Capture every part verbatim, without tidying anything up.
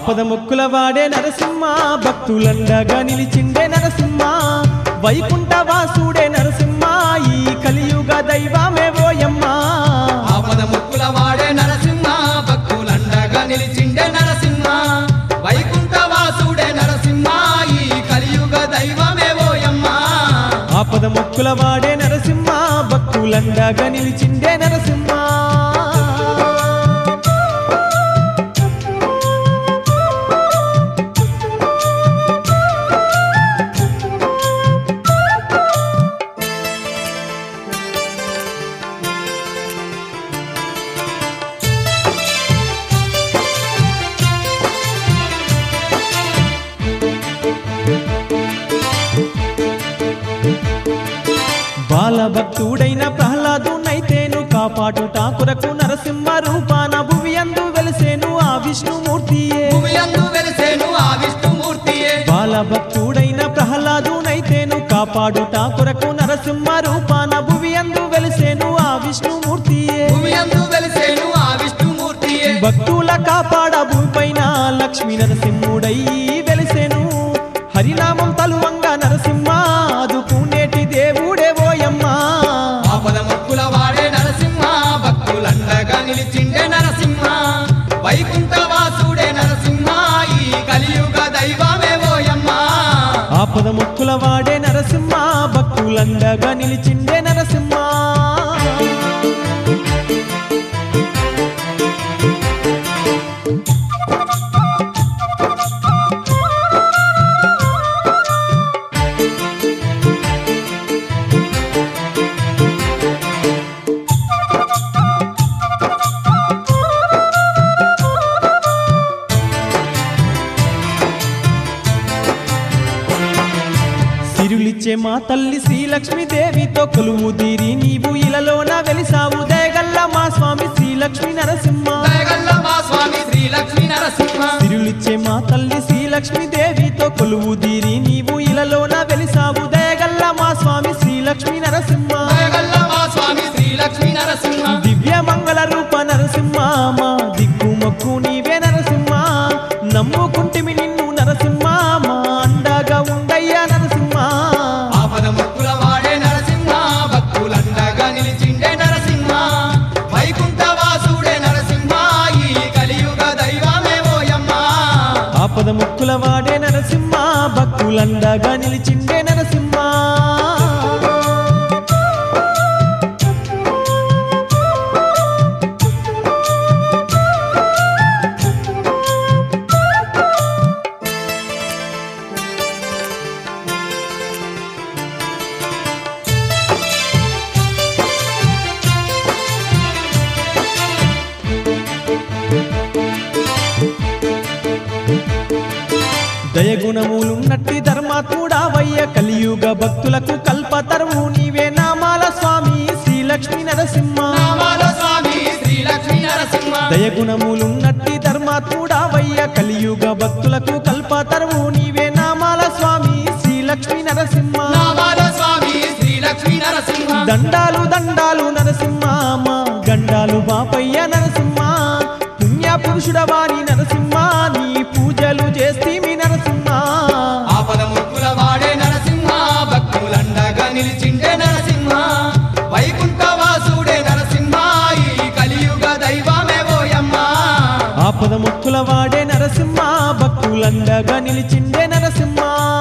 ఆపద మొక్కుల వాడే నరసింహ భక్తులండగా నిలిచిండే నరసింహ వైకుంఠ వాసుడే నరసింహ ఈ కలియుగ దైవమే ఓయమ్మ ఆపద మొక్కుల వాడే నరసింహ భక్తులండగా నిలిచిండే నరసింహ వైకుంఠ వాసుడే నరసింహ ఈ కలియుగ దైవమే ఓయమ్మ ఆపద మొక్కుల వాడే నరసింహ భక్తులండగా నిలిచిండే నరసింహ బాలభక్తుడైన ప్రహ్లాదునైతేను కాపాడుట కొరకు నరసింహ రూపాన భువియందు వెలిసేను ఆ విష్ణుమూర్తియే భువియందు వెలిసేను ఆ విష్ణుమూర్తియే బాలభక్తుడైన ప్రహ్లాదునైతేను కాపాడుట కొరకు నరసింహ రూపాన భువియందు వెలిసేను ఆ విష్ణుమూర్తియే భువియందు వెలిసేను ఆ విష్ణుమూర్తియే భక్తుల కాపాడ భూమిపైన లక్ష్మీ నరసింహుడై వెలిసేను హరినామం తలువంగా నరసింహ ఆదుకునేటి దేవుడే ఓయమ్మ ఆపద మొక్కుల వాడే నరసింహ భక్తులండగా నిలిచిండే నరసింహ వైకుంఠ వాసుడే నరసింహ ఈ కలియుగ దైవమే ఓయమ్మ ఆపద మొక్కుల వాడే నరసింహ భక్తులండగా నిలిచిండే నరసింహ సిరులిచ్చే మా తల్లి శ్రీలక్ష్మీదేవితో కొలువు తీరి నీవు ఇలలోన వెలిసావు దయగల్ల మా స్వామి శ్రీలక్ష్మీ నరసింహ దయగల్ల మా స్వామి శ్రీలక్ష్మీ నరసింహ సిరులిచ్చే మా తల్లి శ్రీలక్ష్మీదేవితో కొలువు తీరి నీవు ఇలలోన వెలిసావు దయగల్ల మా స్వామి శ్రీలక్ష్మీ నరసింహ దయగల్ల మా స్వామి శ్రీలక్ష్మీ నరసింహ దివ్య మంగళ రూప నరసింహ మా దిక్కు మొక్కు నీవే నరసింహ నమ్ముకుంటిమి నిన్ను నరసింహ మా అండగా ఉండయ్యా నరసింహ ఆపద మొక్కుల వాడే నరసింహ భక్తులండగా నిలిచిండే నరసింహ వైకుంఠ వాసుడే నరసింహ ఈ కలియుగ దైవమే ఓయమ్మ ఆపద ముక్కుల వాడే నరసింహ భక్తులండగా నిలిచిండే నరసింహ దయగుణములున్నట్టి ధర్మాత్ముడావయ్య కలియుగ భక్తులకు కల్పతరువు నీవే నామాల స్వామి శ్రీలక్ష్మీ నరసింహ నామాల స్వామి శ్రీలక్ష్మీ నరసింహ దయగుణములున్నట్టి ధర్మాత్ముడావయ్య కలియుగ భక్తులకు కల్పతరువు నీవే నామాల స్వామి శ్రీలక్ష్మీ నరసింహ నామాల స్వామి శ్రీలక్ష్మీ నరసింహ దండాలు దండాలు నరసింహ మా గండాలు బాపయ్య నరసింహ పుణ్య పురుషుడవాని నరసింహ నీ పూజలు చేస్తీమి నరసింహ ఆపద ముక్కుల వాడే నరసింహ భక్తులండగా నిలిచిండే నరసింహ వైకుంఠ వాసుడే నరసింహ ఈ కలియుగ దైవమే ఓయమ్మ ఆపద మొక్కుల వాడే నరసింహ భక్తులండగా నిలిచిండే నరసింహ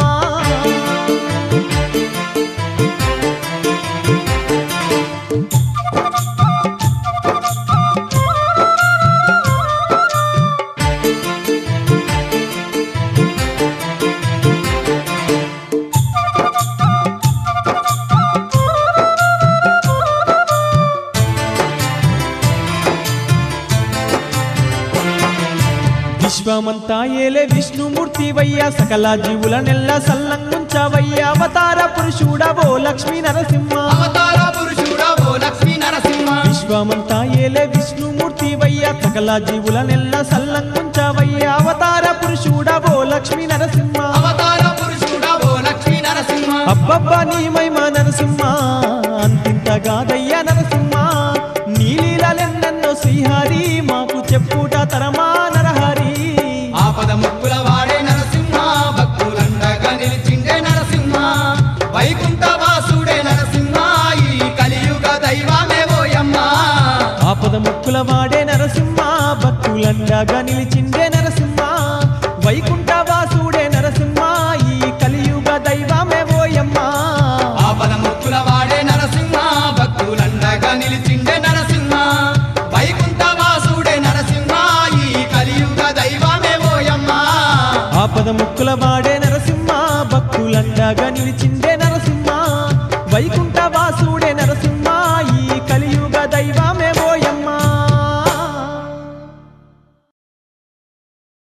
విశ్వమంతా ఏలే విష్ణుమూర్తి వయ్యా సకల జీవుల నెల్ల సల్లంగుంచవయ్యా అవతార పురుషుడవో లక్ష్మీ నరసింహ అవతార పురుషుడవో లక్ష్మీ నరసింహ విశ్వమంతా ఏలే విష్ణుమూర్తి వయ్యా సకల జీవుల నెల్ల సల్లంగుంచవయ్యా అవతార పురుషుడవో లక్ష్మీ నరసింహ అవతార పురుషుడవో లక్ష్మీ నరసింహ అబ్బబ్బా నీ మహిమ నరసింహ అంతింతగాదయ్యా నరసింహ నీలీలెన్నెన్నో శ్రీహరి మాకు చెప్పుట తరమా నరహరి ఆపద వైకుంఠవాసుడే నరసింహ ఈ కలియుగ దైవమే ఓయమ్మ ఆపద ముక్కుల వాడే నరసింహ భక్తులండగా నిలిచిండే నరసింహ వైకుంఠవాసుడే నరసింహ ఈ కలియుగ దైవమే ఓయమ్మ ఆపద ముక్కుల వాడే నరసింహ భక్తులండగా నిలిచిండే నరసింహ వైకుంఠవాసుడే నరసింహ ఈ కలియుగ దైవమే ఓయమ్మ ఆపద ముక్కుల వాడే నరసింహ భక్తులండగా నిలిచిండే